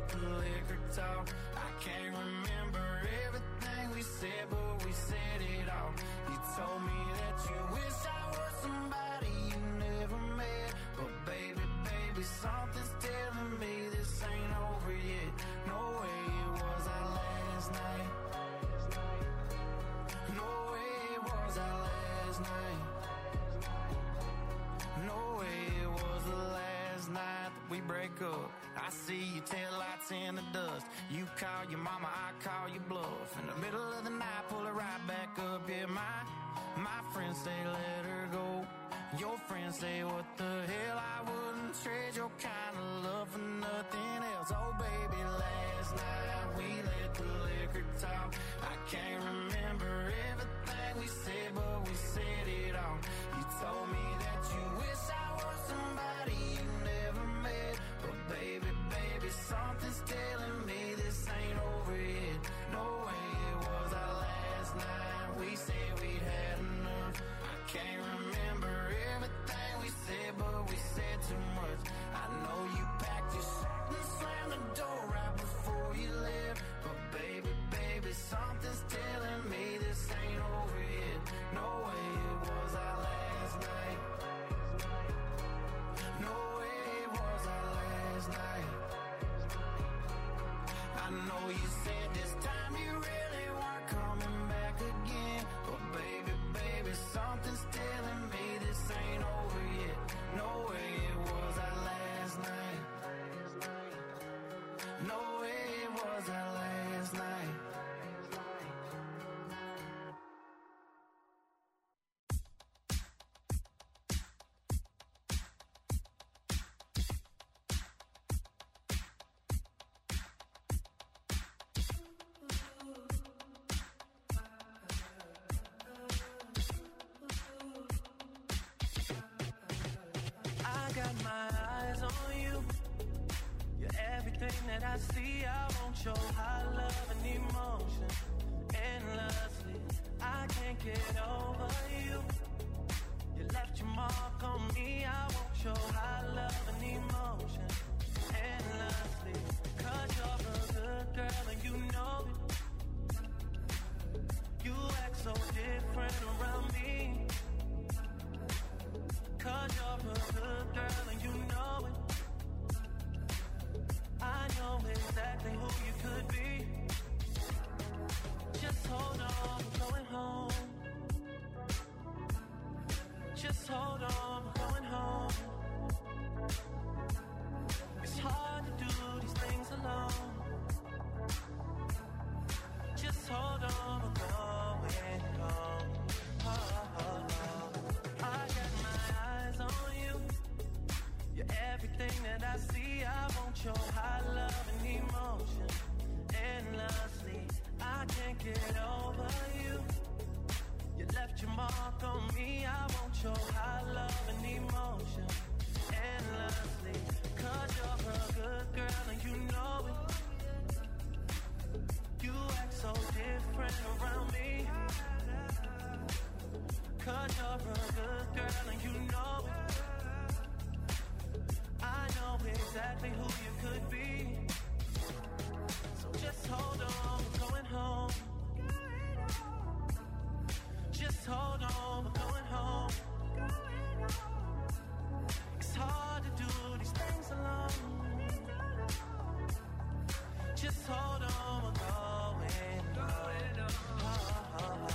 let the liquor talk. I can't remember everything we said, but we said it all. You told me that you wish I was somebody you never met, but baby, baby, something's telling me this ain't over yet. No way it was our last night. No way it was our last night. No way it was the last night that we break up. I see your taillights in the dust. You call your mama, I call your bluff. In the middle of the night, pull it right back up. Yeah, my friends say let her go. Your friends say what the hell, I wouldn't trade your kind of love for nothing else. Oh baby, last night we let the liquor talk. I can't remember everything we said, but we said it all. You told me that you wish I was somebody you never met, but baby, baby, something's telling me this ain't over yet. No way it was our last night. We said we'd had enough. I can't remember everything we said, but we said too much. I know you packed your shit and slammed the door right before you left, but baby, baby, something's telling me this ain't over yet. No way it was our last night. No way it was our last night. I know you said this time you really weren't coming back again, but baby, baby, something's telling me this ain't over yet. No way it was our last night. No way it was our last night. I got my eyes on you. You're everything that I see. I want your high love and emotion endlessly. I can't get over you. You left your mark on me. I want your high love and emotion endlessly. 'Cause you're a good girl and you know it. You act so different around me. 'Cause you're a good girl and you know it. I know exactly who you could be. Just hold on, we're going home. Just hold on, we're going home. It's hard to do these things alone. Just hold on, we're going home. Oh, oh, oh. I got my eyes on you. You're everything that I see. I want your high love and emotion endlessly. I can't get over you. You left your mark on me. I want your high love and emotion endlessly. 'Cause you're a good girl and you know it. You act so different around me. 'Cause you're a good girl and you know it. I know exactly who you could be. So just hold on, we're going home. Just hold on, we're going home. It's hard to do these things alone. Just hold on, we're going home. Oh, oh, oh.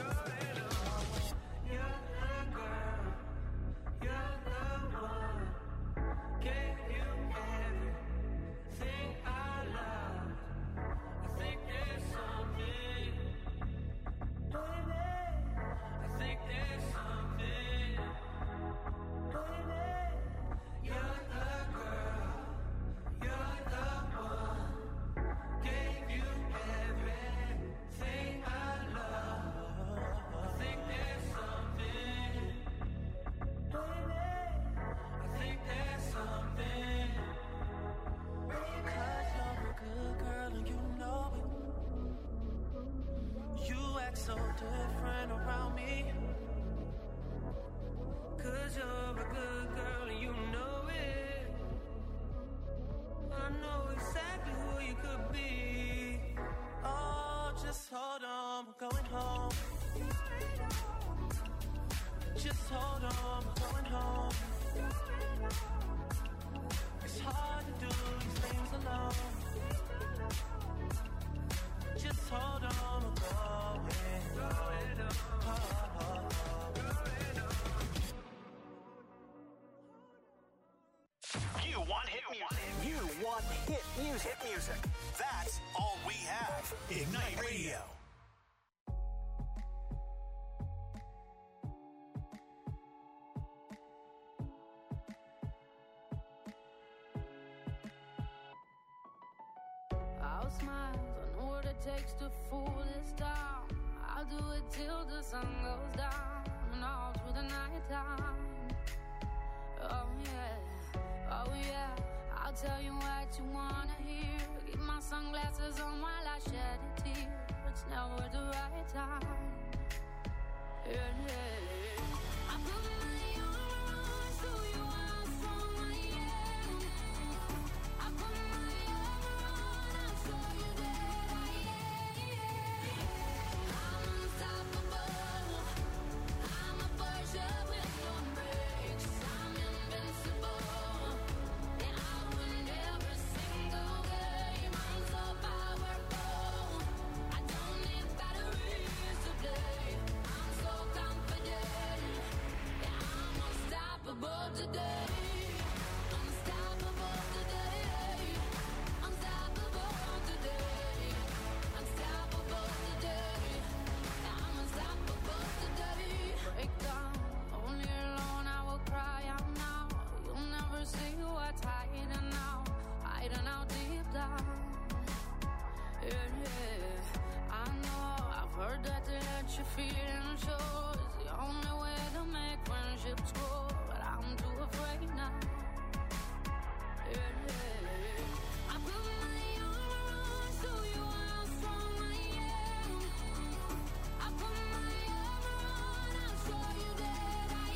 You're the girl, you're the one. Gave you everything I love. I think there's something, baby. I think there's something, baby. You're the girl, you're the one. Gave you everything I love. I think there's something, baby. I think there's something. 'Cause you're a good girl and you know it. You act so different around me. 'Cause you're a good girl and you know it. I know exactly who could be. Oh, just hold on, we're going home. Just hold on, we're going home. It's hard to do these things alone. Just hold on, we're going home. You want hit music. You want hit music. Hit music. That's all we have. Ignite Radio. I'll smile, I know what it takes to fool this town. I'll do it till the sun goes down and all through the night time. Oh yeah, I'll tell you what you wanna hear. Keep my sunglasses on while I shed a tear. It's never the right time. Yeah. I put my armor on, show you how strong I am. I put my armor on, I'll show you that I am. I'm unstoppable. I'm a Porsche with no brakes. I'm invincible. And I win every single game. I'm so powerful. I don't need batteries to play. I'm so confident. Yeah, I'm unstoppable today. Unstoppable today. Unstoppable today. Unstoppable today. Yeah, I'm unstoppable today. Break down, only alone I will cry out now. You'll never see what's hiding out deep down. Yeah. I know, I've heard that to let you feel and show is the only way to make friendships grow. But I'm too afraid now. Yeah. I put my armor on, show you how strong I am. I put my armor on, I'll show you that I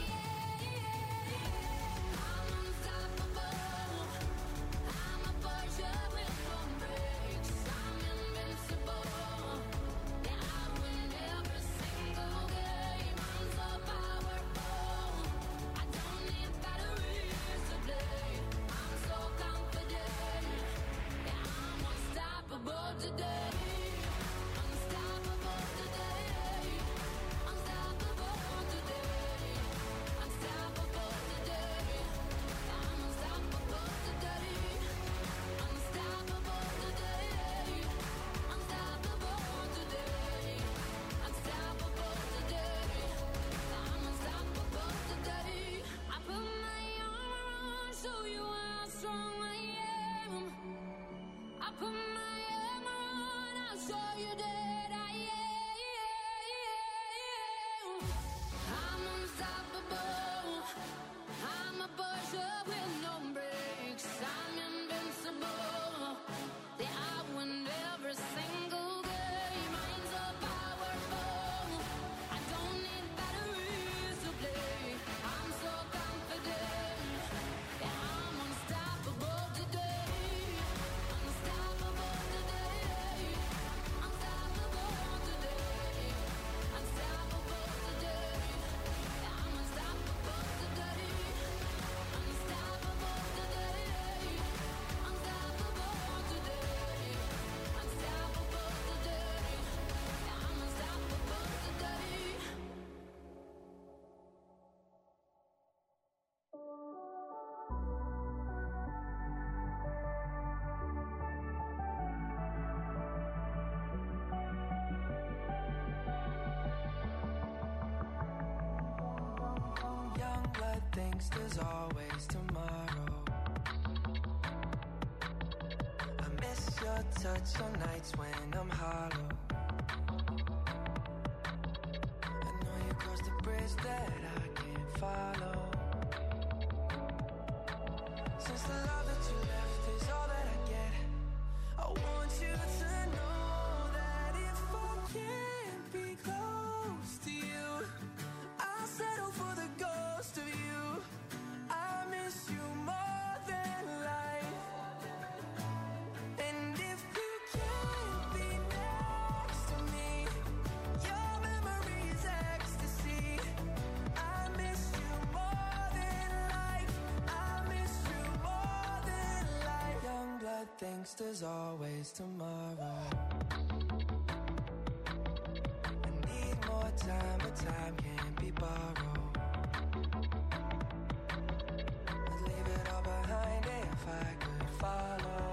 am. I'm unstoppable. I'm a Porsche with no brakes. I'm invincible. Yeah, I win every single game. I'm so powerful. I don't need batteries to play. I'm so confident. Yeah, I'm unstoppable today. Unstoppable today. Unstoppable today. Unstoppable today. I'm unstoppable today. Unstoppable today. Unstoppable today. Unstoppable today. I'm unstoppable today. I put my armor on, show you how strong I am. I put my armor on, I'll show you that I am. I'm unstoppable. I'm a Porsche with no brakes. I'm invincible. Yeah, I win every single game. I'm so powerful. I don't need batteries to play. I'm so confident. Yeah, I'm unstoppable today. Unstoppable today. Unstoppable today. Unstoppable today. Yeah, I'm unstoppable today. Unstoppable today. Unstoppable today. Unstoppable today. Yeah, I'm unstoppable today. Young blood thinks there's always tomorrow. I miss your touch on nights when I'm hollow. I know you crossed the bridge that I can't follow. Since the love that you left is all that I get, I want you to know that if I can't be close to you, I'll settle for the ghost of you. I miss you more than life. And if thinks there's always tomorrow. I need more time, but time can't be borrowed. I'd leave it all behind if I could follow.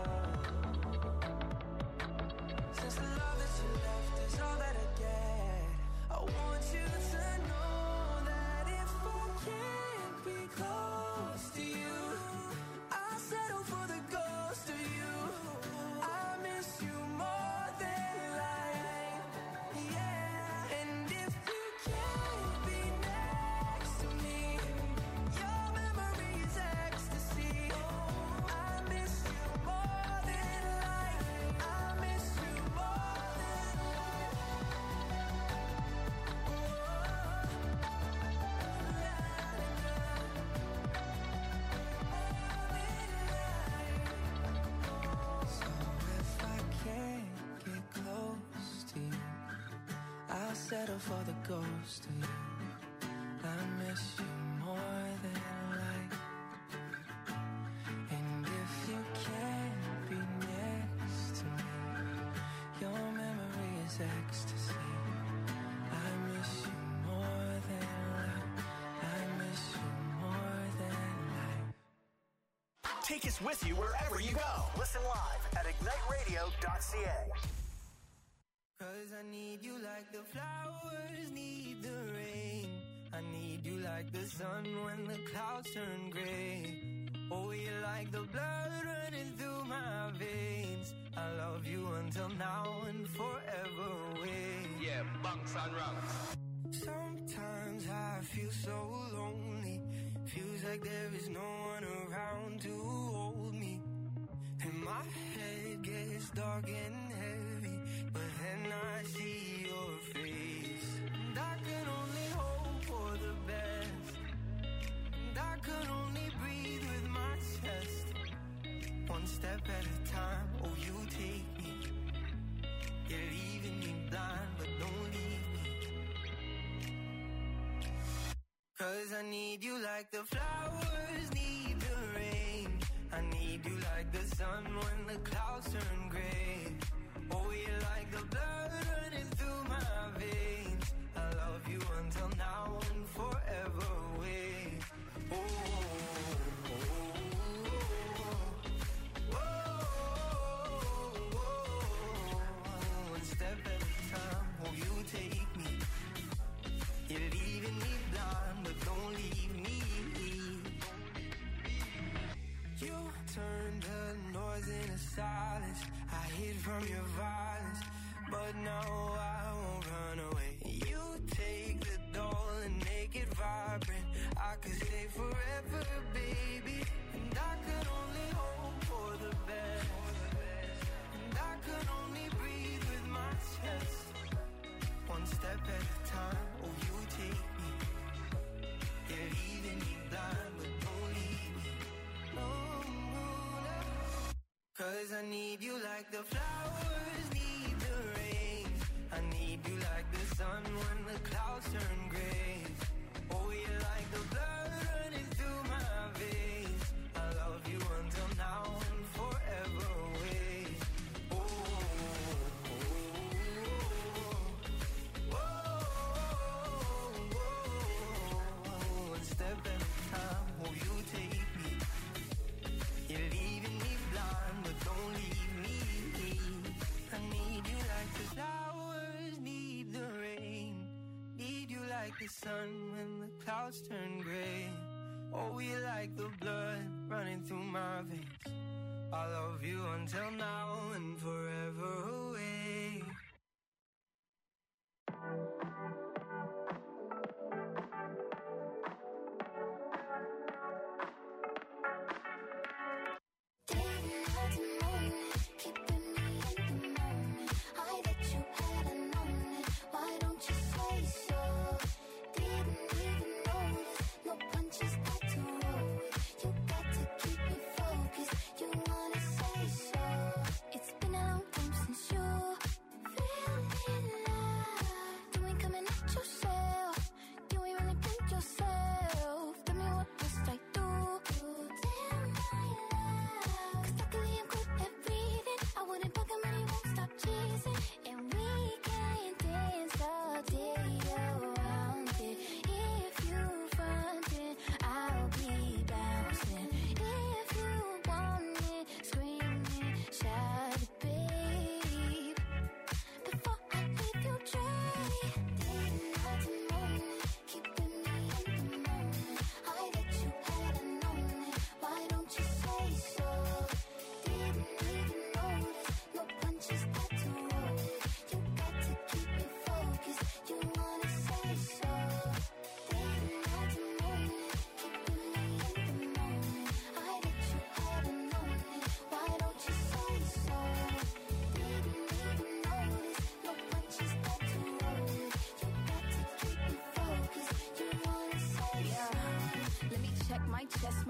Since the love that you left is all that I get, I want you to know that if I can't be close to you, I'll settle for the ghost of you. I miss you more than life, yeah. And if you can't be next to me, your memory is ecstasy. I miss you more than life. I miss you more than life. So if I can't get close to you, I'll settle for the ghost of you. I miss you more than life. And if you can't be next to me, your memory is ecstasy. I miss you more than life. I miss you more than life. Take us with you wherever you go. Listen live at igniteradio.ca. Cause I need you like the flowers need the rain. I need you like the sun when the clouds turn gray. Oh, you're like the blood running through my veins. I love you until now and forever away. Yeah, bunks and rungs. Sometimes I feel so lonely. Feels like there is no one around to hold me. And my head gets dark and heavy, but then I see your face. And I can only hope for the best. And I can only breathe with my chest. One step at a time, oh you take me. You're leaving me blind, but don't leave me. Cause I need you like the flowers need the rain. I need you like the sun when the clouds turn gray. Oh, you're like the blood running through my veins. I love you until now and forever away. Oh, oh, oh, oh, oh. One step at a time, oh, you take me. You're leaving me blind, but don't leave me. You turned the noise into silence. I hid from your violence, but no, I won't run away. You take the doll and make it vibrant. I could stay forever, baby. And I could only hope for the best. And I could only breathe with my chest. One step at a time, oh you take me. You're leaving me blind, but don't leave me. No, no, no. Cause I need you like the flowers need the rain. I need you like the sun when the clouds turn gray. Oh, you're like the blood running through my veins. I love you until now and forever away. Oh, oh, oh, oh, oh, oh. One step at a time, oh, you take me. You're leaving me blind, but don't leave me. I need you like the flowers need the rain. Need you like the sun when the clouds turn gray. Oh, you're like the blood running through my veins. I love you until now and forever away. Didn't hurt to moan it, keeping me in the moment. I bet you hadn't known it. Why don't you say so? Didn't even notice, no punches got to roll with. You got to keep me focused. You wanna say so? It's been a long time since you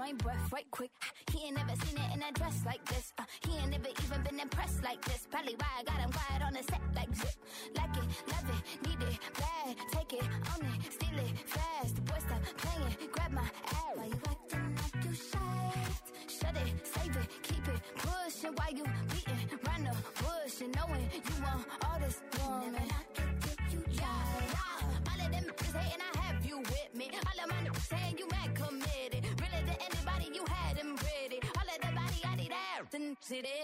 my breath right quick. He ain't never seen it in a dress like this. He ain't never even been impressed like this. Probably why I got him quiet on the set like zip. Like it, love it, need it, bad. Take it, own it, steal it, fast. The boy stop playing, grab my ass. Why you acting like you shy? Shut it, save it, keep it pushing. Why you beating round the bush and knowing you want all this woman? Never knock it till you try. All of them niggas hating, I have you with me. All of my niggas saying you mad committed. Really to anybody you had them ready. All of the body I need out and see this.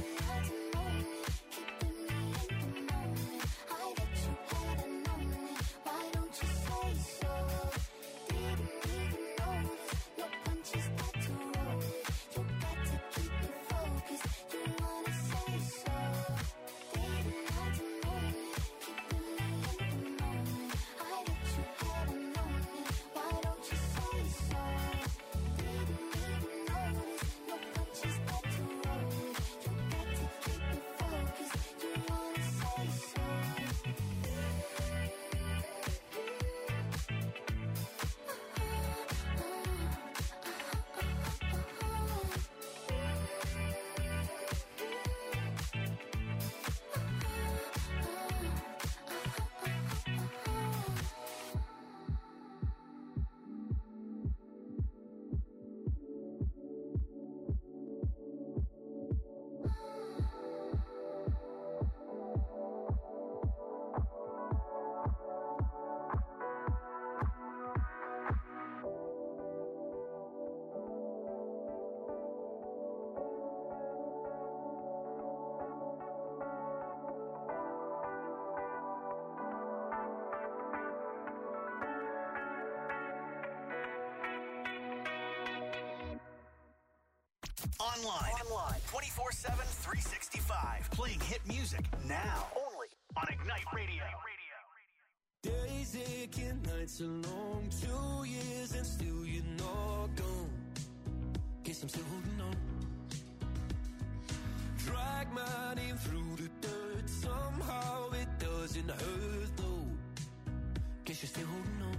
Online 24/7, 365. Playing hit music now. Only on Ignite Radio. Days aching, nights are long. 2 years and still you're not gone. Guess I'm still holding on. Drag my name through the dirt. Somehow it doesn't hurt though. Guess you're still holding on.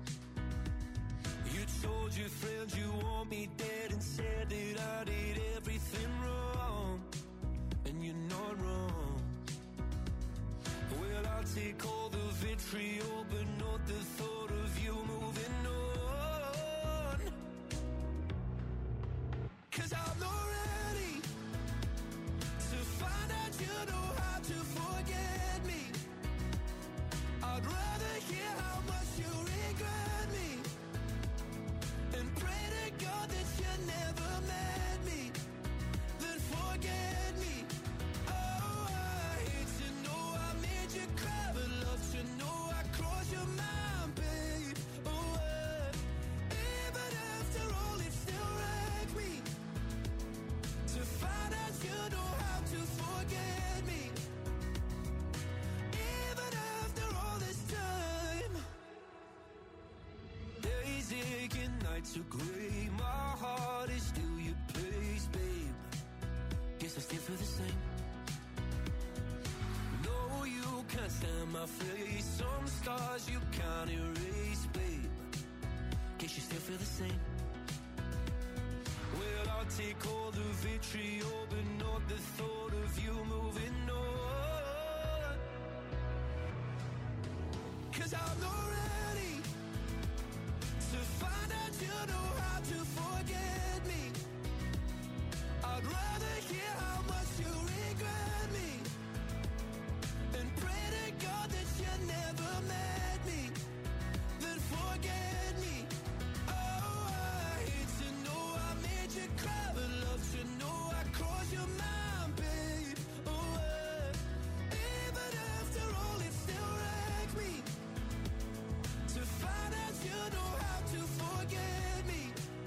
You told your friends you want me dead and said that I did everything wrong. And you're not wrong. Well, I'll take all the vitriol, but not the thought of you moving on. 'Cause I'm not ready to find out you know how to forget me. I'd rather hear how much you regret me and pray to God that you never met me, then forget me. Oh, I hate to know I made you cry, but love to know I crossed your mind, babe. Oh, even after all, it still wrecked me to find out you know how to forget me. Even after all this time, days aching, nights are gray. My heart is still your place, babe. Guess I still feel the same. No, you can't stand my face. Some scars you can't erase, babe. Guess you still feel the same. Well, I'll take all the vitriol, but not the thought of you moving on. 'Cause I'm not ready to find out you know how to forget me. I'd rather hear how much you regret me and pray to God that you never met me, then forget me. Oh, I hate to know I made you cry, but love to know I crossed your mind, babe. Oh, even after all, it still wrecked me to find out you know how to forget me.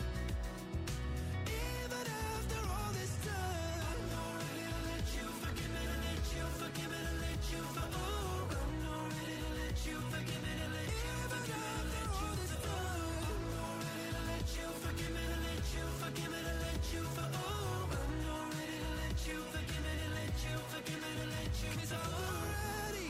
Even after all this time, I'm not ready to let you forgive me, to let you forgive me, to let you for. Oh, I'm not ready to let you forgive me, to let you forgive me, to let you for. I'm not ready to let you forgive me, to let you forgive me, to let you for. Oh, I'm not ready to let you forgive me, to let you forgive me, to let you. 'Cause I'm not ready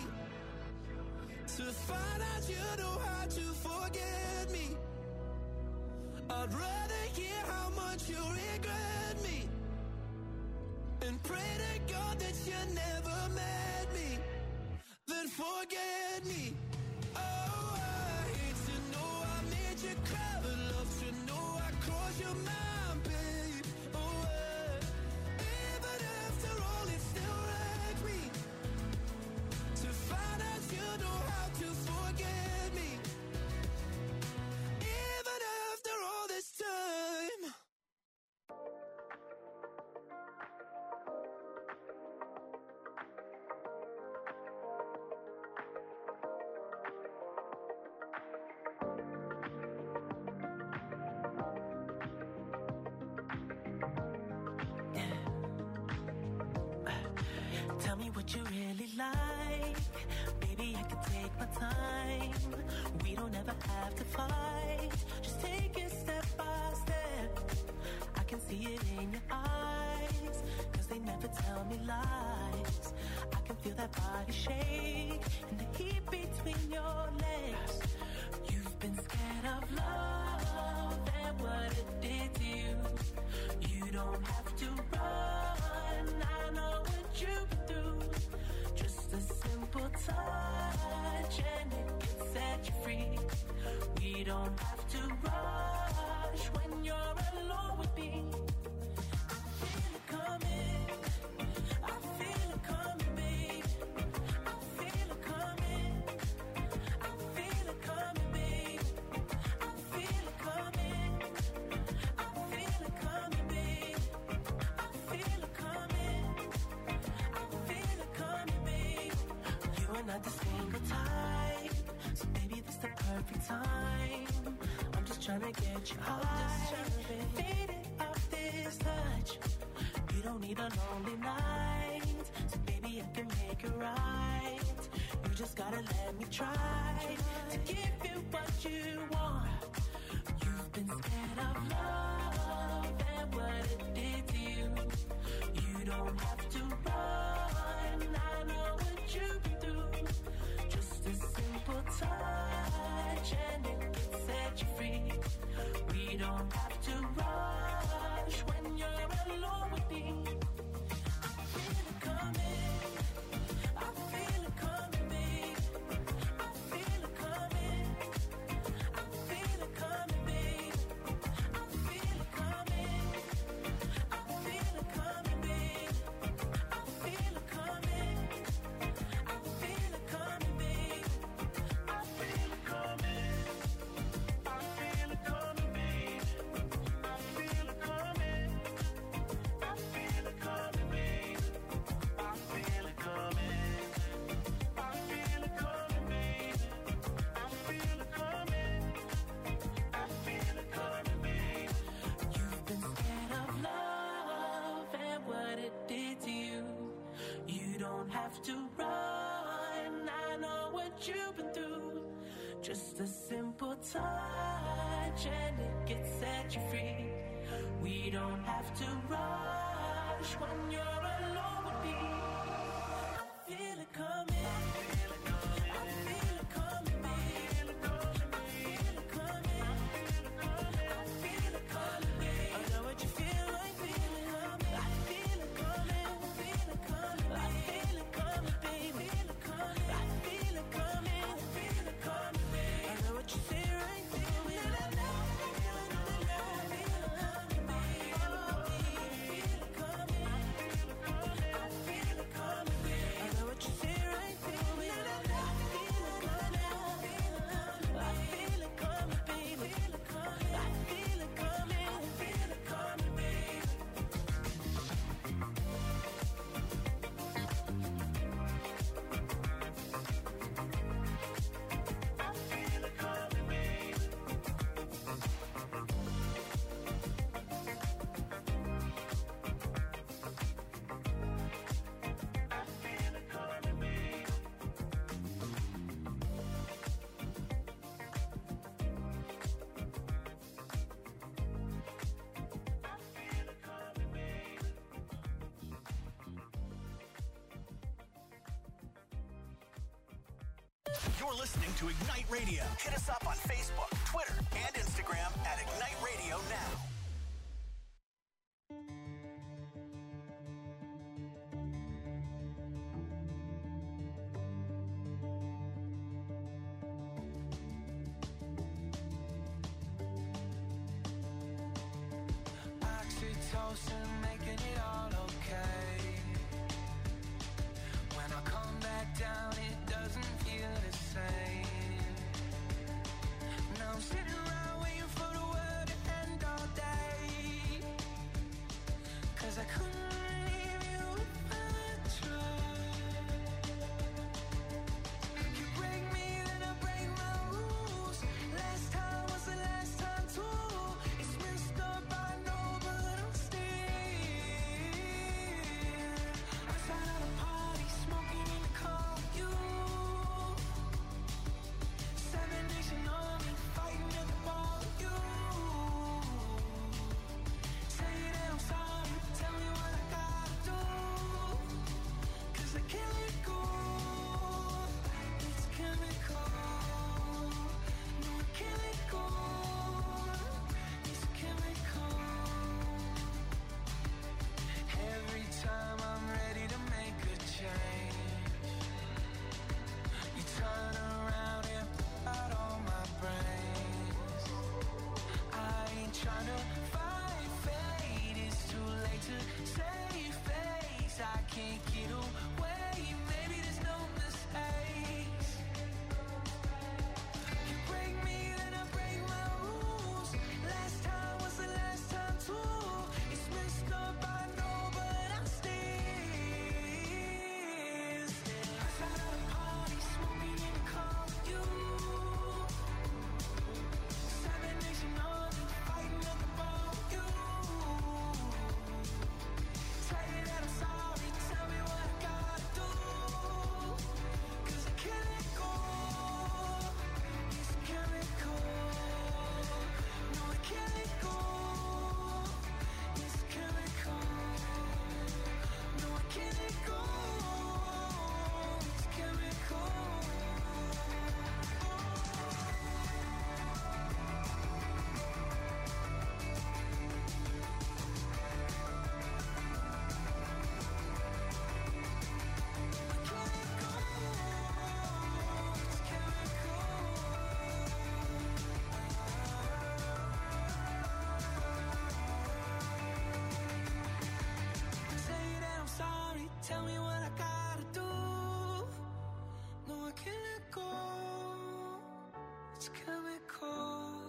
to find out you know how to forget me. I'd rather hear how much you regret me and pray to God that you never met me than forget me. Oh, I hate to know I made you cry, but love to know I crossed your mind, babe. Oh, even after all, it still wrecks me to find out you know how to forget me. Even after all this time. Tell me what you really like. Baby, I can take my time. We don't ever have to fight. Just take it step by step. I can see it in your eyes, 'cause they never tell me lies. I can feel that body shake and the heat between your legs. You've been scared of love and what it did to you. You don't have to run. I know what you've been through. Just a simple touch and it can set you free. We don't have to rush when you're alone with me. I feel it coming. I feel it coming, babe. I feel it coming. I feel it coming, babe. I feel it coming. I feel it coming, babe. I feel it coming. I feel it coming, babe. You are not the single type, so maybe this the perfect time. I'm just trying to get you high, faded off this touch. You don't need a lonely night, so baby I can make it right. You just gotta let me try to give you what you want. You've been scared of love and what it did to you. You don't have to run. I know what you've been through. Just a simple touch and it can set you free. We don't have to rush when you're alone with me. I feel it coming. I feel it coming, babe. I feel it coming. I feel it coming, babe. I feel it coming. I feel it coming, babe. I feel it coming. I feel it coming, babe. I feel it coming. I feel it coming, babe. I feel it coming. I feel it coming, babe. I feel it coming. I feel it coming, babe. I feel it coming. I feel it coming, babe. You've been scared of love and what it did to you. You don't have to run. I know what you've been through. Just a simple touch and it can set you free. We don't have to rush when you're alone with me. I feel it coming. I feel it coming. I feel it coming, babe. I feel it coming. I feel it coming, babe. I know what you feel like. Feel it coming. I feel it coming. I feel it coming, babe. I feel it coming, babe. Feel it coming. I feel it coming. I feel it coming, babe. I know what you feel right. Feel it. I know. Feel it. I feel it coming, babe. Feel it coming. I feel it coming, babe. I know what you feel right. You're listening to Ignite Radio. Hit us up on Facebook, Twitter, and Instagram at Ignite Radio Now. Oxytocin, making it all okay. When I come back down, it doesn't feel the same. Now I'm sitting around waiting for the world to end all day. 'Cause I couldn't leave you if I tried. You break me, then I break my rules. Last time was the last time too. It's messed up, I know, but I'm still outside of the party, smoking in the car with you. 7 Nation Army, fighting at the bar with you. Say that I'm sorry, tell me what I gotta do. 'Cause I can't let go. It's chemical. No, I can't let go. It's chemical. Every time I'm ready to make a change, you turn around and put out all my brains. I ain't trying to fight fate. It's too late to save face. I can't get away. Maybe there's no mistakes. You break me, then I break my rules. Last time was the last time too. It's messed up, I know, but I'm still outside of the party, smoking in the car with you. 7 Nation Army, fighting at the bar with you. Say that I'm sorry, tell me what I gotta do. 'Cause I can't let go. It's chemical. No, I can't let go. It's chemical. No, I can't let go. It's chemical. Say that I'm sorry, tell me what I gotta do. No, I can't let go. It's chemical.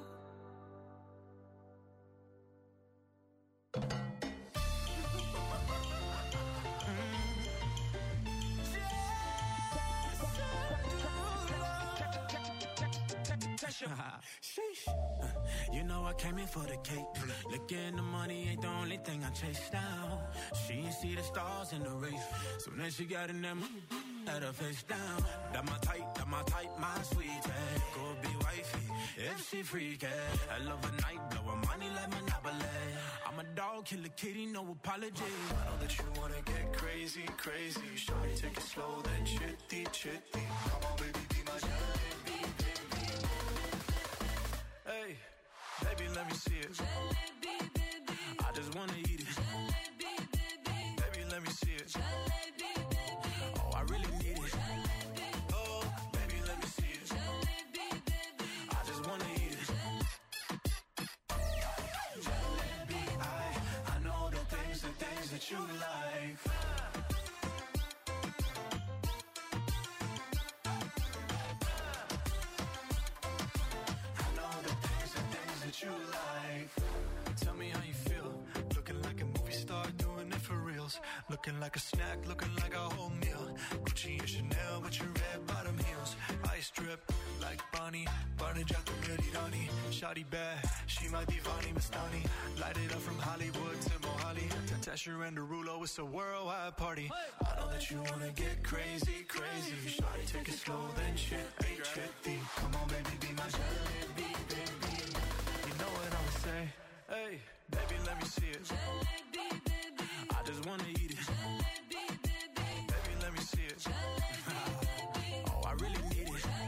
Sheesh. You know I came in for the cake. Looking the money ain't the only thing I chase down. She ain't see the stars in the race. So then she got in that mood, had her face down. That my type, my sweetie. Could be wifey if she freaky. I love a night, blow her money like Monopoly. I'm a dog, kill a kitty, no apology. I know that you wanna get crazy, crazy. Shawty, take it slow, then chitty, chitty. Come on, baby, be my jalebi, baby. Hey, baby, let me see it. I just wanna eat it. Baby, let me see it. Oh, I really need it. Oh, baby, let me see it. I just wanna eat it. Jalebi, I know the things that you like. I know the things that you like. Tell me how you feel. Looking like a movie star, doing it for reals. Looking like a snack, looking like a whole meal. Gucci and Chanel with your red bottom heels. Ice drip like Bonnie, Barnage out the ready Donnie. Shawty bad, she my divani Mastani. Light it up from Hollywood to Mohali. Tasher and Derulo, it's a worldwide party. I know that you wanna get crazy, crazy. Shawty, take it slow, then chitty, chitty. Come on, baby, be my jalebi, baby. You know what I'ma say? Hey, baby, let me see it. I just wanna eat it. Baby, let me see it. Oh, I really need it.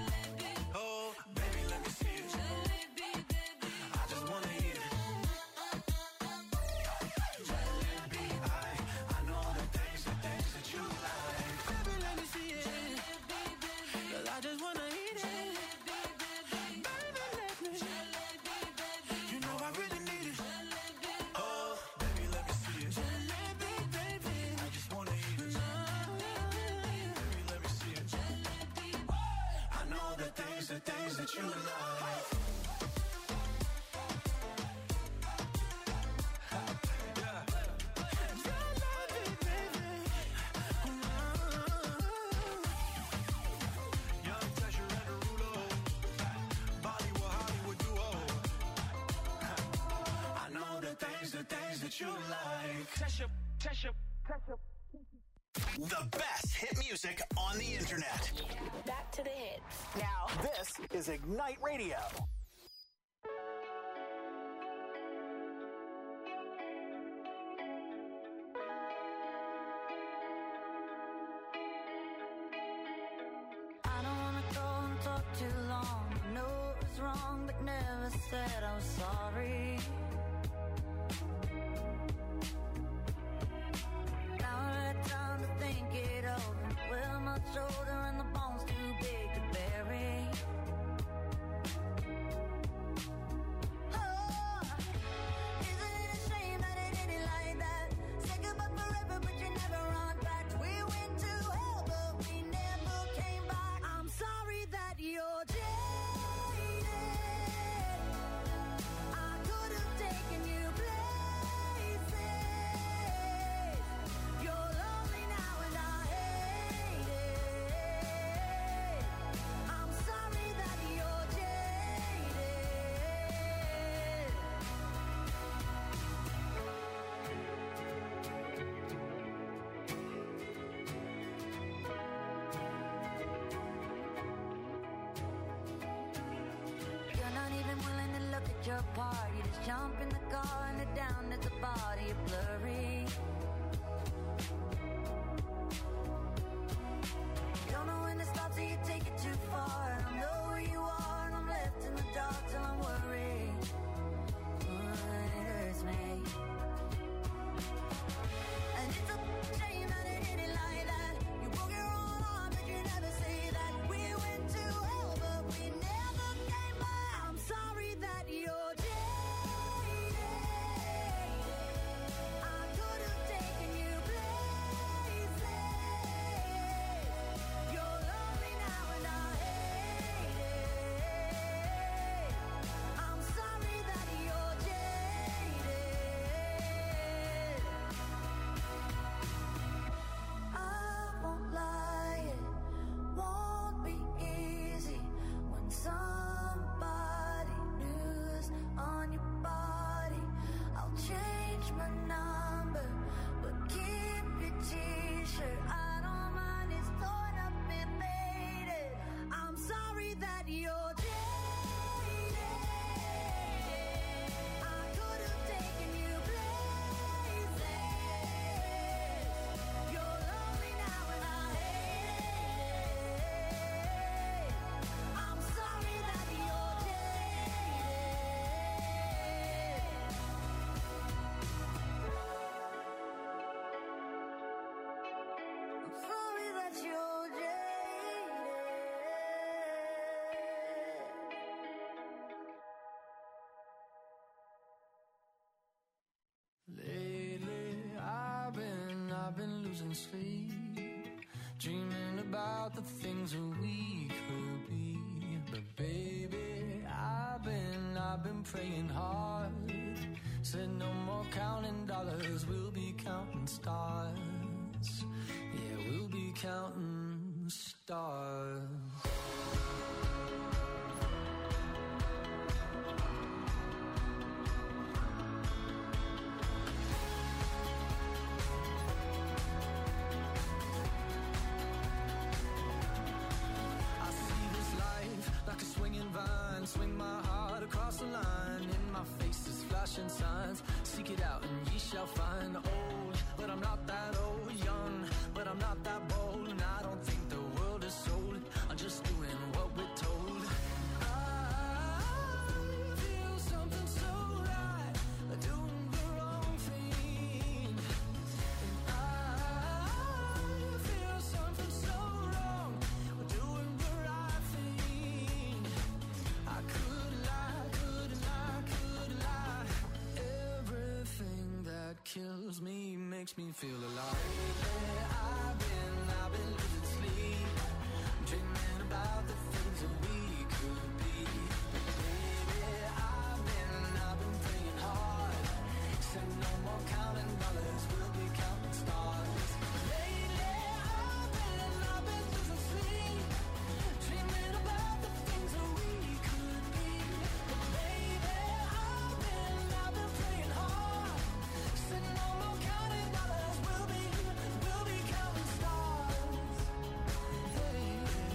the things that you like. You like. The best hit music on the internet. Back to the hits. Now, this is Ignite Radio. I don't wanna go and talk too long. I know it was wrong, but never said I was sorry. Shoulder and the bones too big to bury. Oh, isn't it a shame that it ended like that? Say goodbye forever, but you never run back. We went to hell, but we never came back. I'm sorry that you're jaded. I could have taken you places. You're lonely now and I hate it. Your part, you just jump in the car and it down at the body, you're blurry. You don't know when to stop, so you take it too far. And I know where you are, and I'm left in the dark till I'm worried. It hurts me. And it's a shame that it ended like that. You broke your own heart, but you never say that. We went to hell, but we never came back. I'm sorry that you're sleep, dreaming about the things that we could be. But baby, I've been praying hard. Said no more counting dollars, we'll be counting stars. Yeah, we'll be counting stars. Swing my heart across the line. In my face is flashing signs. Seek it out and ye shall find. Old, but I'm not that old. Young, but I'm not that bold. And I don't think the world is sold. I'm just doing what we're told. I feel something so right, doing the wrong thing. And I feel something so wrong, doing the right thing. I could lie. Everything that kills me makes me feel alive. I've been losing sleep, dreaming about the things that we could Baby, I've been praying hard. Said no more counting dollars, we'll be counting stars. Lately, I've been losing sleep, dreaming about the things that we could be. Baby, I've been praying hard. Said no more counting dollars, we'll be counting stars. Hey.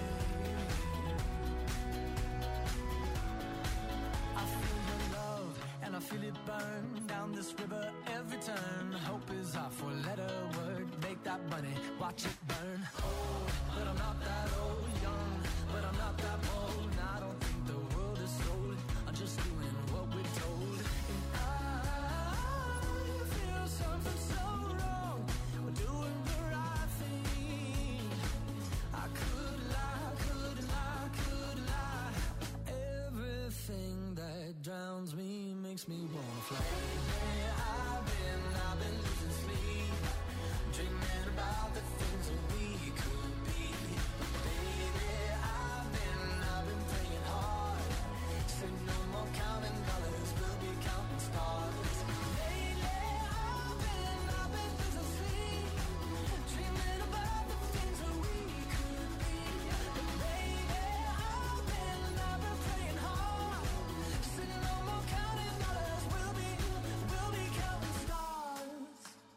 I feel your love and I feel it burn down this river every turn. Hope is our four-letter word. Make that money, watch it burn. Old, but I'm not that old. Young, but I'm not that bold. And I don't think the world is sold. I'm just doing what we're told. And I feel something so wrong. We're doing the right thing. I could lie, could lie, could lie. Everything that drowns me makes me wanna fly. Hey, I've been losing sleep, dreaming about the things that we could be. Baby, I've been praying hard. Said no more counting dollars, we'll be counting stars. Lately, I've been losing sleep, dreaming about the things that we could be. Baby, I've been praying hard. Said no more counting dollars, we'll be counting stars.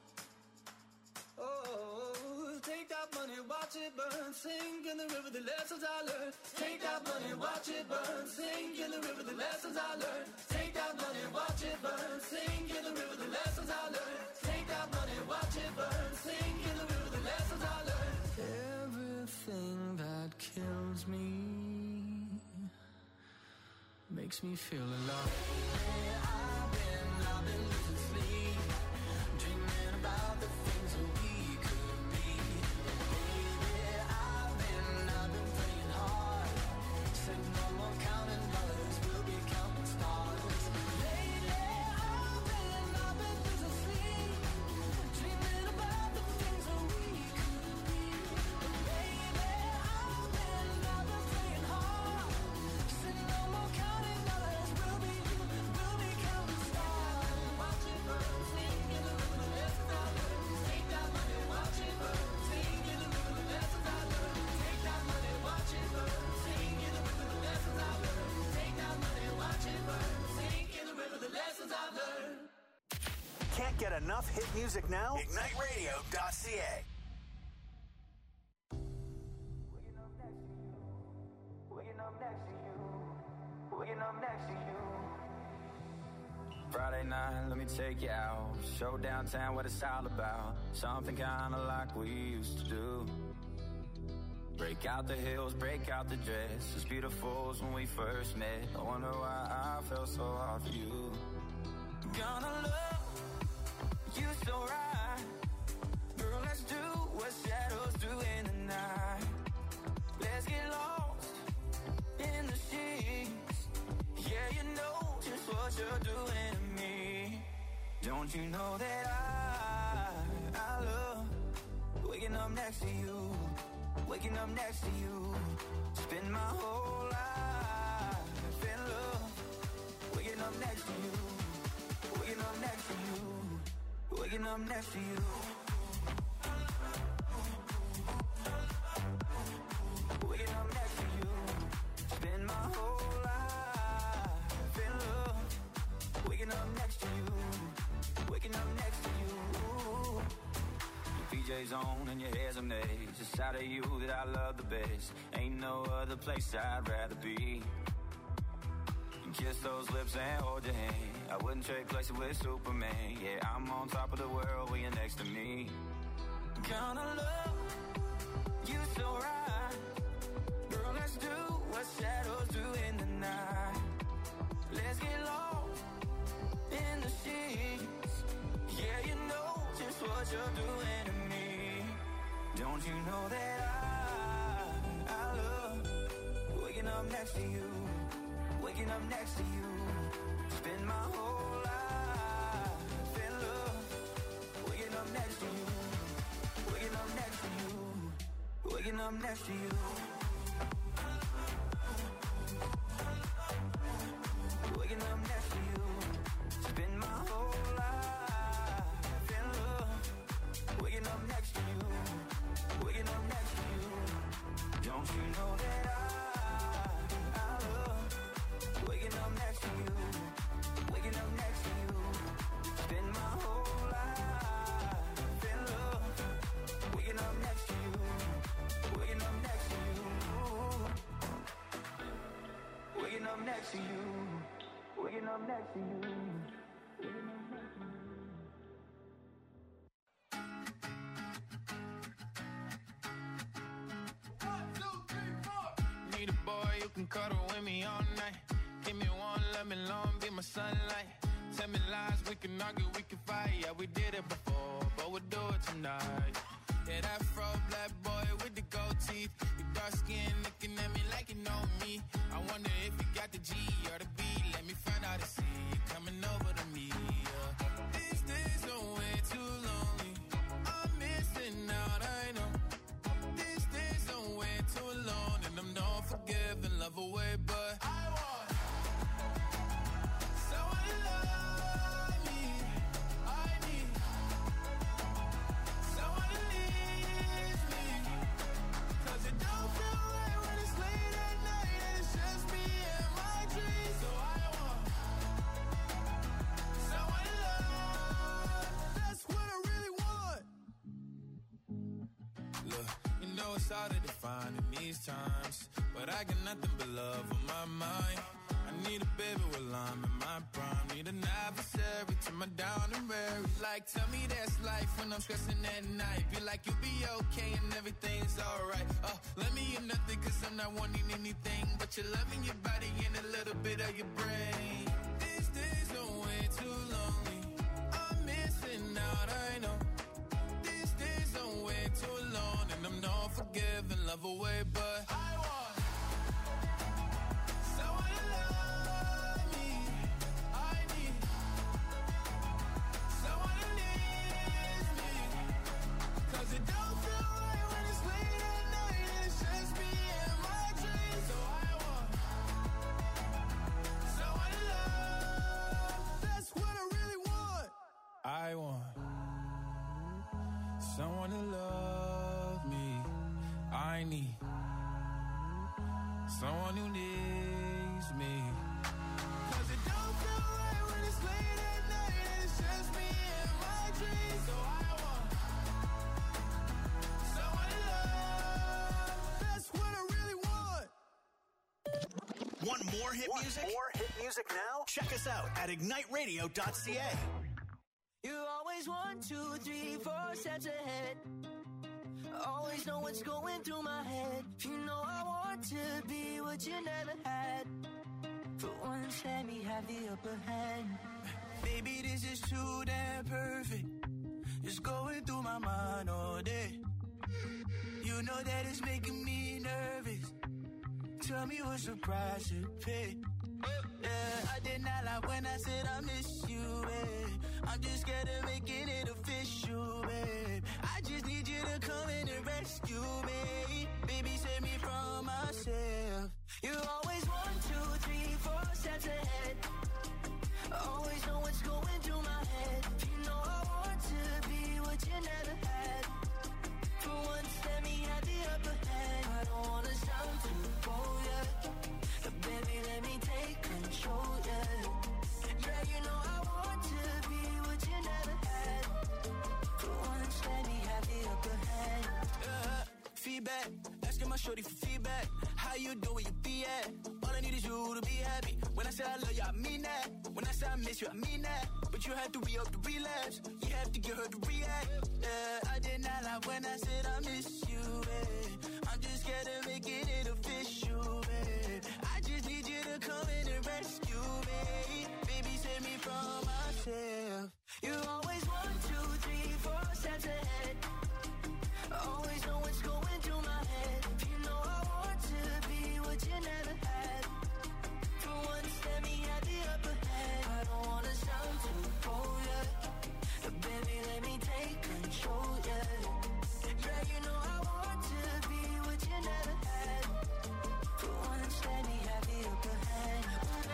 Oh, take that money, watch it burn, sink in the river, the lessons I learned. Take that money, watch it burn, sink in the river, the lessons I learned. Take that money, watch it burn, sink in the river, the lessons I learned. Take that money, watch it burn, sink in the river, the lessons I learned. Everything that kills me makes me feel alive. Hey, I've been losing sleep, dreaming about the things that we could be. Baby, I've been praying hard. Said no more counting dollars, we'll be counting stars. Lately, I've been losing sleep, dreaming about the things that we could be. Baby, I've been praying hard. Said no more counting dollars, we'll be counting stars. Watch it burn, sing in the river, the lessons I learned. Take that money, watch it burn, sing in the river, the lessons I learned. Take that money, watch it burn, sing in the river, the lessons I learned. Take that money, watch it burn, sing in the river, the lessons I learned. Can't get enough hit music now? IgniteRadio.ca. Friday night, let me take you out. Show downtown what it's all about. Something kinda like we used to do. Break out the heels, break out the dress. As beautiful as when we first met. I wonder why I felt so hard for you. Gonna love you so right. Girl, let's do what shadows do in the night. Let's get lost in the sheets. Yeah, you know just what you're doing to me. Don't you know that I love waking up next to you, waking up next to you. Spend my whole life in love, waking up next to you, waking up next to you, waking up next to you. Waking up next to you, spend my whole life in love. Waking up next to you, waking up next to you. Your PJ's on and your hair's a maze. It's out of you that I love the best. Ain't no other place I'd rather be. And kiss those lips and hold your hand. I wouldn't trade places with Superman. Yeah, I'm on top of the world when you're next to me. Gonna love you so right. Girl, let's do what shadows do in the night. Let's get lost in the sheets. Yeah, you know just what you're doing to me. Don't you know that I love waking up next to you, waking up next to you. Spend my whole life in love, waking up next to you, waking up next to you, waking up next to you. I'm next to you. Need a boy you can cuddle with me all night. Give me one, let me long, be my sunlight. Tell me lies, we can argue, we can fight. Yeah, we did it before, but we'll do it tonight. Yeah, that fro black boy with the gold teeth. Your dark skin looking at me like you know me. I wonder if you got the G or the B. Let me find out and see you coming over to me. Yeah. These days are way too lonely. I'm missing out, I know. These days are way too alone, and I'm not forgiving, love away, but I want someone to love me. I need someone to leave me, 'cause it don't feel right when it's late at night and it's just me and my dreams. So I want someone to love. That's what I really want. Look, you know it's hard to define in these times, but I got nothing but love on my mind. I need a baby while I'm in my prime. Need an adversary to my down and weary. Like, tell me that's life when I'm stressing at night. Be like, you'll be okay and everything's alright. Let me in nothing 'cause I'm not wanting anything but your love and your body and a little bit of your brain. These days are way too lonely. I'm missing out, I know. These days are way too alone, and I'm not forgiving, love away, but I want someone to love me. I need someone to leave me, 'cause it don't feel right when it's late at night and it's just me and my dreams. So I want someone to love. That's what I really want. I want someone to love me. I need someone who needs me, 'cause it don't feel right when it's late at night and it's just me and my dreams. So I want someone to love. That's what I really want. Want more hit music? More hit music now? Check us out at igniteradio.ca. You always 1, 2, 3, 4 steps ahead. Always know what's going through my head. You know I want to be what you never had. For once, let me have the upper hand. Baby, this is too damn perfect. It's going through my mind all day. You know that it's making me nervous. Tell me what's the price to pay. Yeah, I did not lie when I said I miss you, babe. I'm just scared of making it official, babe. I just need you to come in and rescue me. Baby, save me from myself. You always 1, 2, 3, 4 steps ahead. Always know what's going through my head. You know I want to be what you never had. For once, let me have the upper hand. I don't wanna sound too bold, yeah. But baby, let me take control, yeah. Yeah, you know I want to be what you never had. For once, let me have the upper hand. Feedback, asking my shorty for feedback. How you doing, you be at? All I need is you to be happy. When I say I love you, I mean that. When I say I miss you, I mean that. But you have to re-up the relapse. You have to get her to react. Yeah, I did not lie when I said I miss you, babe. I'm just scared of making it official, babe. I just need you to come in and rescue me. Baby, save me from myself. You always 1, 2, 3, 4 steps ahead. Always know what's going through my head. You know I want to be what you never had. For once, let me have the upper hand. I don't wanna sound too bold, yeah. But baby, let me take control, yeah. Yeah, you know I want to be what you never had. For once, let me have the upper hand.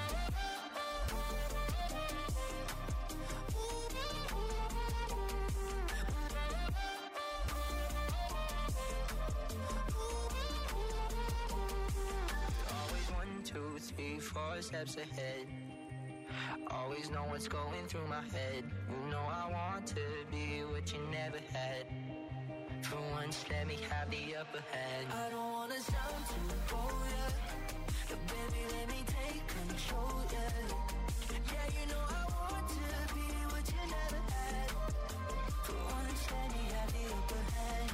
Always 1, 2, 3, 4 steps ahead. Always know what's going through my head. You know I want to be what you never had. For once, let me have the upper hand. I don't wanna sound too bold, yeah. But baby, let me take control, yeah. Yeah, you know I want to be what you never had. For once, let me have the upper hand.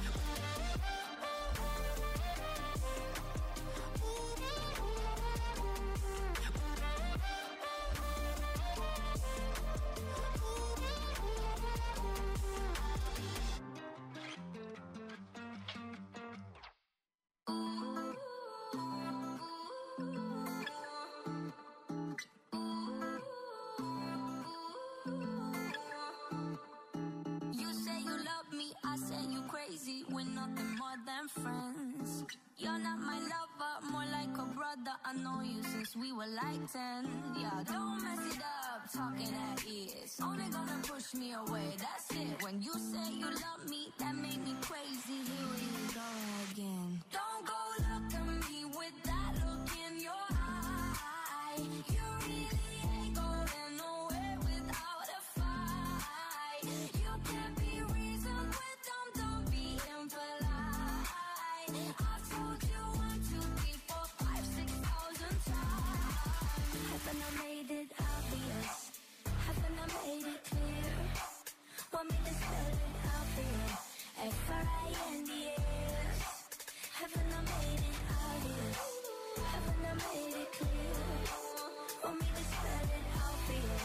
You say you love me, I say you crazy. We're nothing more than friends. You're not my lover, more like a brother. I know you since we were like 10. Yeah, don't mess it up, talking at ears. Only gonna push me away, that's it. When you say you love me, that made me crazy. Here we go again. Don't go look at me with that look in your eye. You really ain't going nowhere without a fight. You can't be reasoned with them, don't be impolite. I've told you 1, 2, 3, 4, 5, 6,000 times. Haven't I made it obvious? Haven't I made it clear? Want me to spell it out for you? F-R-I-N-D-S. Haven't I made it obvious? Haven't I made it clear? Want me to spell it out for you?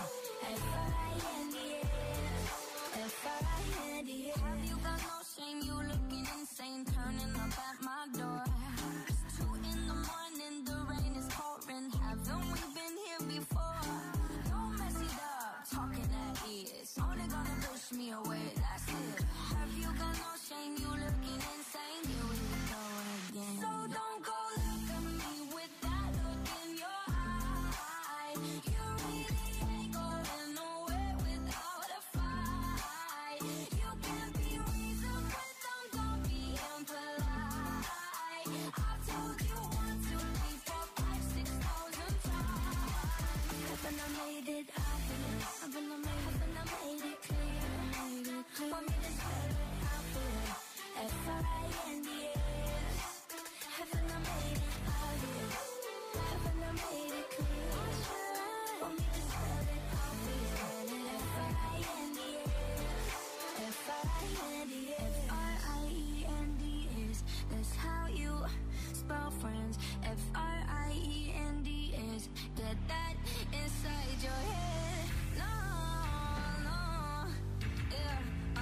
F-R-I-N-D-S. F-R-I-N-D-S. Have you got no shame? You looking insane, turning up at my door. It's 2 in the morning, the rain is pouring. Haven't we been here before? Don't mess it up, talking at ears. Only gonna push me away, that's it. Have you got no shame? You looking insane. Here we go again. So don't go look at me with that look in your eye. You really ain't going nowhere without a fight. You can't be reasoned with them, don't be impolite. I've told you 1, 2, 3, 4, 5, 6,000 times. Haven't I made it obvious? Haven't I made it clear? Want me to spell it out for you? F-R-I-N-D-S. Haven't I made it obvious? Haven't I made it clear? Want me to spell it out for you? F-R-I-N-D-S. F-R-I-N-D-S. F-R-I-E-N-D-S. That's how you spell friends. F-R-I-E-N-D-S. Get that inside your head. No, no, yeah,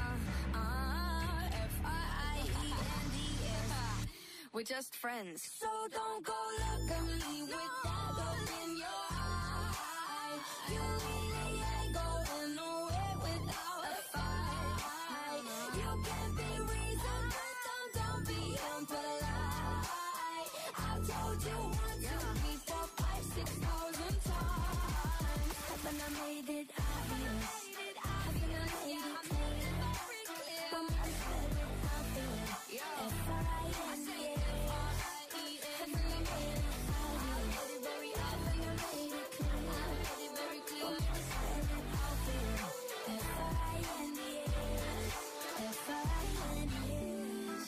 F-R-I-E-N-D-S. We're just friends. So don't go look at me with that look in your eye. You really ain't going nowhere without a fight. You can't be reasoned with them, don't be impolite. I've told you 1, 2, 3, 4, 5, 6,000 times. Haven't I made it obvious? Haven't I made it clear? Want me to spell it out for you? F-R-I-N-D-S. Haven't I made it obvious? Haven't I made it clear? Want me to spell it out for you? F-R-I-N-D-S. F-R-I-N-D-S.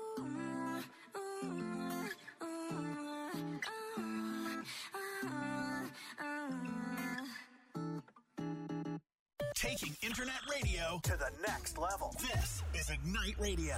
Taking internet radio to the next level. This is Ignite Radio.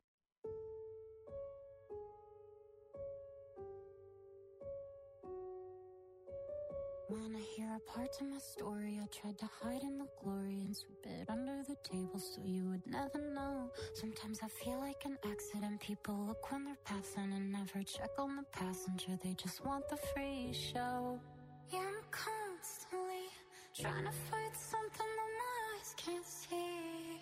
Wanna hear a part of my story? I tried to hide in the glory and sweep it under the table so you would never know. Sometimes I feel like an accident. People look when they're passing and never check on the passenger. They just want the free show. Yeah, I'm constantly trying to fight something that my eyes can't see.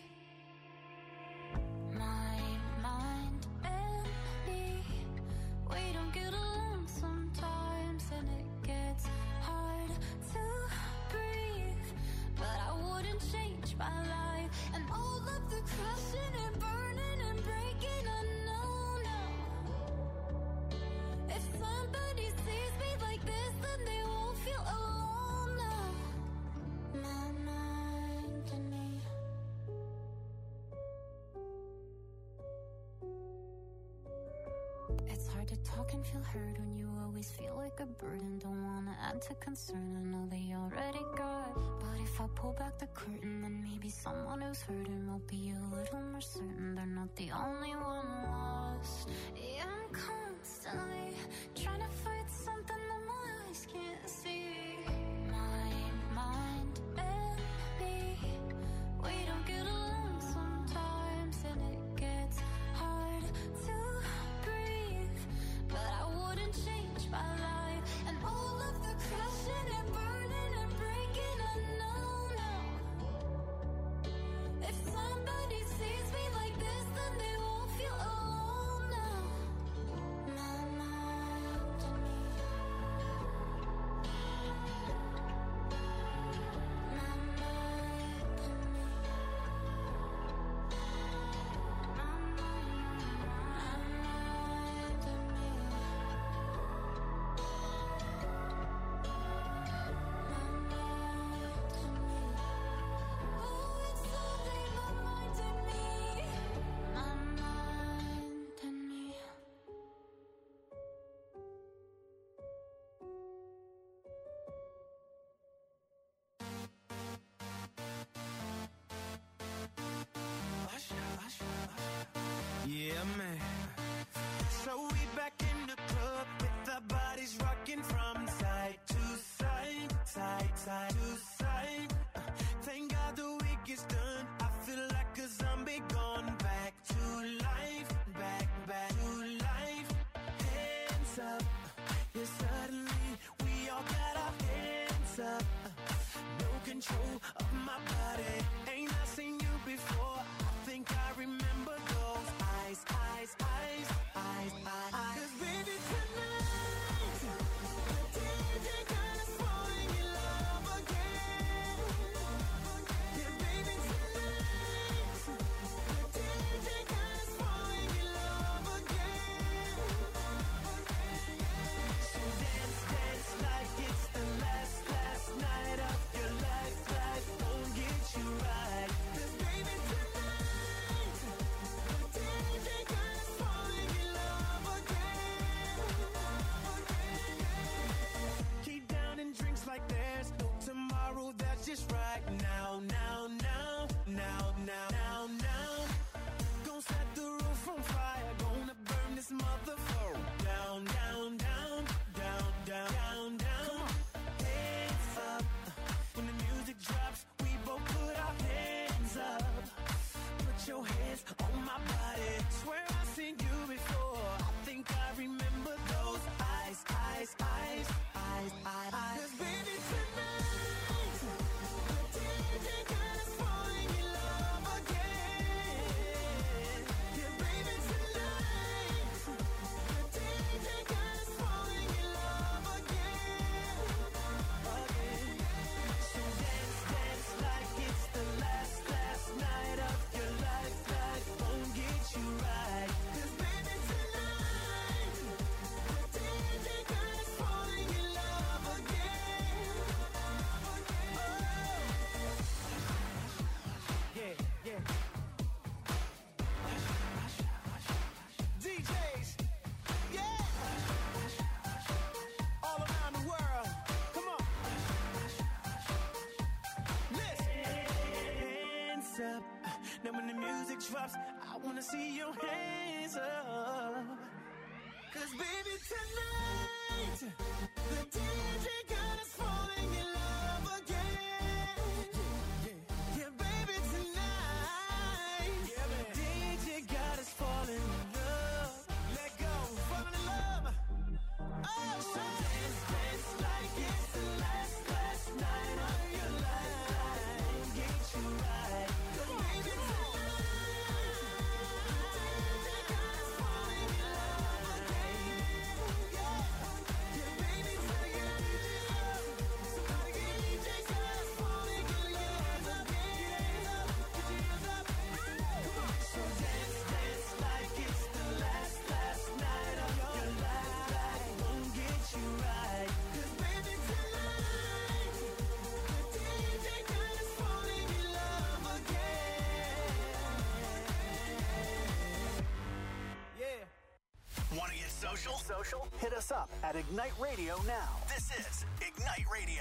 My mind and me, we don't get along sometimes, and it gets hard to breathe. But I wouldn't change my life, and all of the crashing and burning and breaking, I know now. If somebody sees me like this, then they won't feel alone now. My mind and me. It's hard to talk and feel heard when you always feel like a burden. Don't wanna add to concern, I know they already got. But if I pull back the curtain, then maybe someone who's hurting will be a little more certain they're not the only one lost. Yeah, I'm constantly trying to fight something that my eyes can't see. My mind and me, we don't get along sometimes, and it gets hard to breathe. But I wouldn't change my life and all of the crashing and burning and breaking. I know now. If somebody sees me like this, then they won't feel alone now. My mind and me. My mind and me. My mind and me. Oh, it's only my mind and me. My mind and me. Yeah, man. So we back in the club with our bodies rocking from side to side, side to side. Thank God the week is done. I feel like a zombie gone back to life, back to life. Hands up, yeah, suddenly we all got our hands up. No control of my body. Ain't I seen you before? I think I remember those eyes. 'Cause baby, tonight the DJ got us falling in love again. Yeah, baby, tonight the DJ got us falling in love again. So dance like it's the last night of your life. Life won't get you right. 'Cause baby, tonight the DJ got us falling in love again. Keep downing drinks like there's no tomorrow. That's just right now. Gonna set the roof on fire. Gonna burn this motherfucker down. Come on, hands up. When the music drops, we both put our hands up. Put your hands on my body. Swear I've seen you before. I think I remember those eyes. 'Cause baby, tonight the DJ got us falling in love again. Yeah, baby, tonight the DJ got us falling in love again. So dance like it's the last night of your life. Life won't get you right. 'Cause baby, tonight the DJ got us falling in love again. Yeah. DJs, yeah. All around the world, come on. Listen, hands up. Now when the music drops, I wanna see your hands up. 'Cause baby, tonight the DJ got us falling in love again. Yeah, baby, tonight DJ got us falling in love. Let go, falling in love. Oh, so dance like it's the last night of your life. Get you right. 'Cause baby, tonight DJ got us falling in love again. Yeah, baby, tonight somebody get DJ got us falling in love again. Put your hands up. Come on. So dance like it's the last night of your life. Won't get you right. 'Cause baby, tonight the DJ got us falling in love again. Yeah. Want to get social? Hit us up at Ignite Radio now. This is Ignite Radio.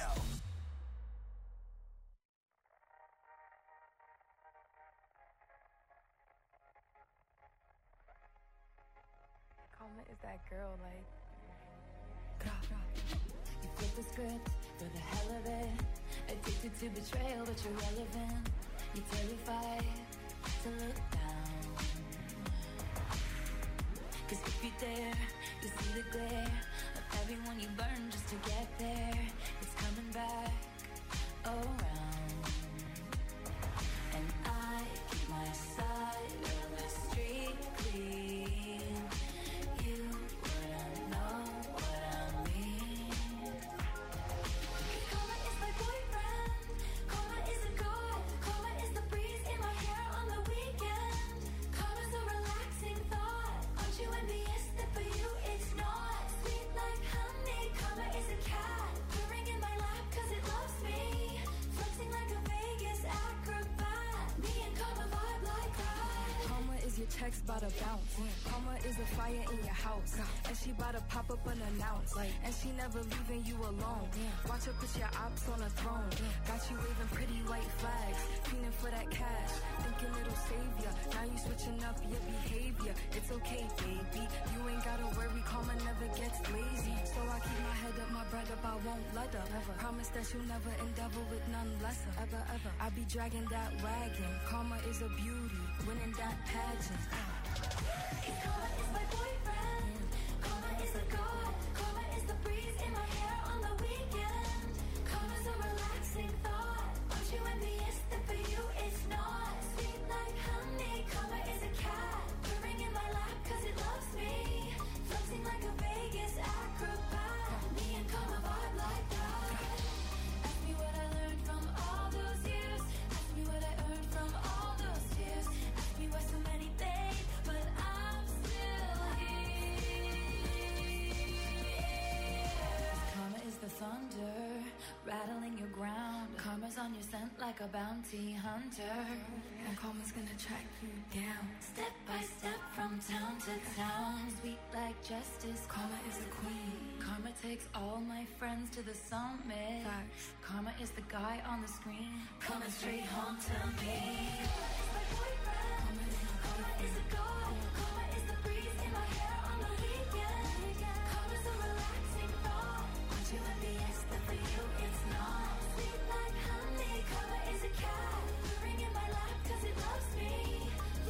Karma is that girl, like. You flip the script for the hell of it. Addicted to betrayal, but you're relevant. You're terrified to look down. Cause if you dare, you see the glare of everyone you burn just to get there. It's coming back around. And I keep my side of the street clean. You wouldn't know what I mean. Karma is my boyfriend. Karma is a god. Karma is the breeze in my hair on the weekend. Karma's a relaxing thought. Aren't you envious that for you it's not? Sweet like honey. Karma is a cat purring in my lap cause it loves me. Flexing like a Vegas acrobat. Me and Karma vibe like that. Karma is your checks bout to bounce. Karma is a fire in your house. And she bout to pop up unannounced. And she never leaving you alone. Watch her put your ops on a throne. Got you waving pretty white flags. Feeling for that cash. Thinking it'll save ya. Now you switching up your behavior. It's okay, baby. You ain't gotta worry. Karma never gets lazy. So I keep my head up, my bread up. I won't let her. Promise that you'll never endeavor with none lesser. Ever. I be dragging that wagon. Karma is a beauty. Winning that pageant. Karma is my boyfriend. Karma is a god. Karma is the breeze in my hair on the weekend. Karma's a relaxing thought. Aren't you envious that for you it's not? Sweet like honey. Karma is a cat purring in my lap cause it loves me. Flexing like a Vegas acrobat. Me and Karma vibe like that. Ask me what I learned from all those years. Ask me what I earned from all those tears. Ask me why so many days, but I'm still here. Karma is the thunder rattling your ground. Karma's on your scent like a bounty hunter. And karma's gonna track you down. Step by step from town to town. Sweet like justice. Karma is a queen. Karma takes all my friends to the summit. Facts. Karma is the guy on the screen coming straight home to me. Karma is my boyfriend.